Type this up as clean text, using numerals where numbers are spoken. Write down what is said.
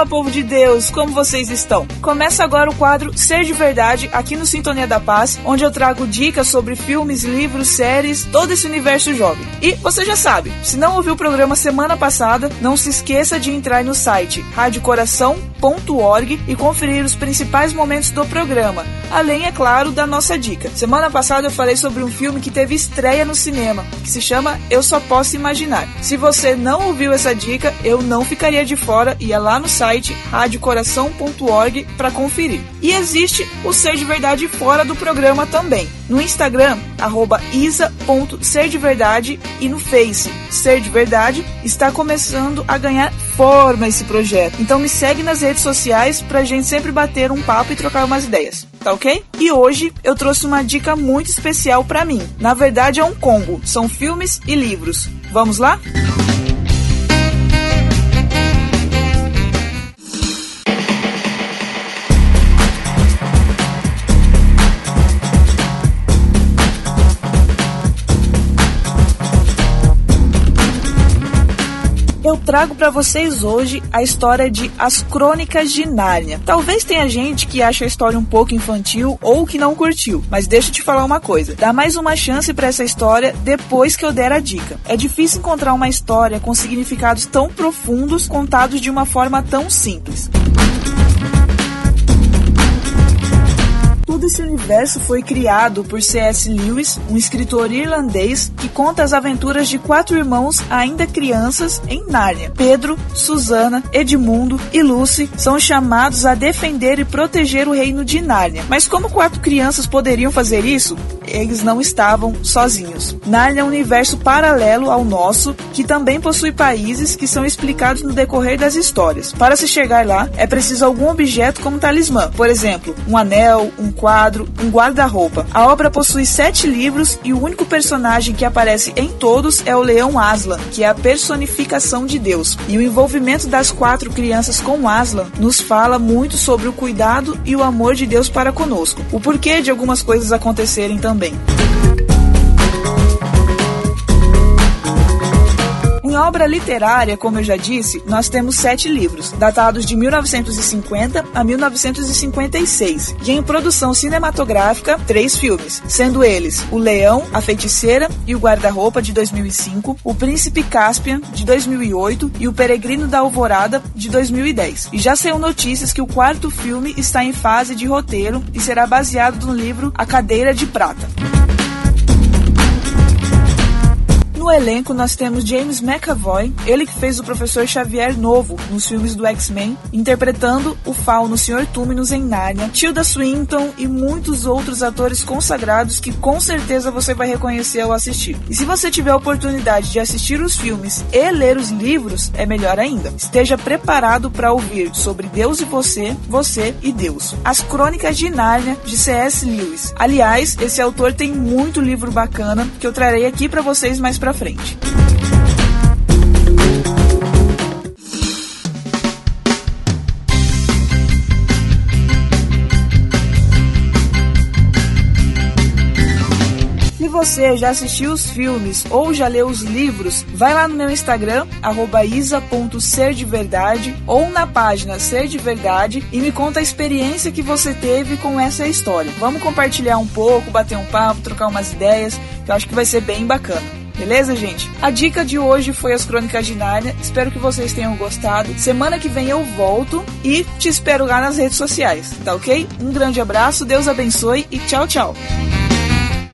Fala, povo de Deus, como vocês estão? Começa agora o quadro Ser de Verdade, aqui no Sintonia da Paz, onde eu trago dicas sobre filmes, livros, séries, todo esse universo jovem. E você já sabe, se não ouviu o programa semana passada, não se esqueça de entrar no site radiocoração.org e conferir os principais momentos do programa, além, é claro, da nossa dica. Semana passada eu falei sobre um filme que teve estreia no cinema, que se chama Eu Só Posso Imaginar. Se você não ouviu essa dica, eu não ficaria de fora, ia lá no site radiocoração.org para conferir. E existe o Ser de Verdade fora do programa também. No Instagram, @isa.serdeverdade e no Face, Ser de Verdade, está começando a ganhar forma esse projeto. Então me segue nas redes sociais pra gente sempre bater um papo e trocar umas ideias, tá ok? E hoje eu trouxe uma dica muito especial pra mim. Na verdade é um combo, são filmes e livros. Vamos lá? Eu trago para vocês hoje a história de As Crônicas de Nárnia. Talvez tenha gente que acha a história um pouco infantil ou que não curtiu, mas deixa eu te falar uma coisa. Dá mais uma chance para essa história depois que eu der a dica. É difícil encontrar uma história com significados tão profundos contados de uma forma tão simples. Todo esse universo foi criado por C.S. Lewis, um escritor irlandês que conta as aventuras de 4 irmãos ainda crianças em Nárnia. Pedro, Susana, Edmundo e Lucy são chamados a defender e proteger o reino de Nárnia. Mas como 4 crianças poderiam fazer isso? Eles não estavam sozinhos. Nárnia é um universo paralelo ao nosso, que também possui países que são explicados no decorrer das histórias. Para se chegar lá, é preciso algum objeto como talismã. Por exemplo, um anel, um quadro, um guarda-roupa. A obra possui 7 livros e o único personagem que aparece em todos é o leão Aslan, que é a personificação de Deus. E o envolvimento das 4 crianças com Aslan nos fala muito sobre o cuidado e o amor de Deus para conosco. O porquê de algumas coisas acontecerem também. Em obra literária, como eu já disse, nós temos 7 livros, datados de 1950 a 1956, e em produção cinematográfica, 3 filmes, sendo eles O Leão, a Feiticeira e o Guarda-Roupa, de 2005, O Príncipe Caspian, de 2008 e O Peregrino da Alvorada, de 2010. E já saiu notícias que o 4º filme está em fase de roteiro e será baseado no livro A Cadeira de Prata. No elenco nós temos James McAvoy, ele que fez o Professor Xavier novo nos filmes do X-Men, interpretando o Fauno Sr. Túminos em Nárnia, Tilda Swinton e muitos outros atores consagrados que com certeza você vai reconhecer ao assistir. E se você tiver a oportunidade de assistir os filmes e ler os livros, é melhor ainda. Esteja preparado para ouvir sobre Deus e você, você e Deus. As Crônicas de Nárnia, de C.S. Lewis. Aliás, esse autor tem muito livro bacana que eu trarei aqui para vocês mais pra frente. Se você já assistiu os filmes ou já leu os livros, vai lá no meu Instagram, @isa.serdeverdade, ou na página Ser de Verdade e me conta a experiência que você teve com essa história. Vamos compartilhar um pouco, bater um papo, trocar umas ideias, que eu acho que vai ser bem bacana. Beleza, gente? A dica de hoje foi As Crônicas de Nárnia. Espero que vocês tenham gostado. Semana que vem eu volto e te espero lá nas redes sociais, tá ok? Um grande abraço, Deus abençoe e tchau, tchau!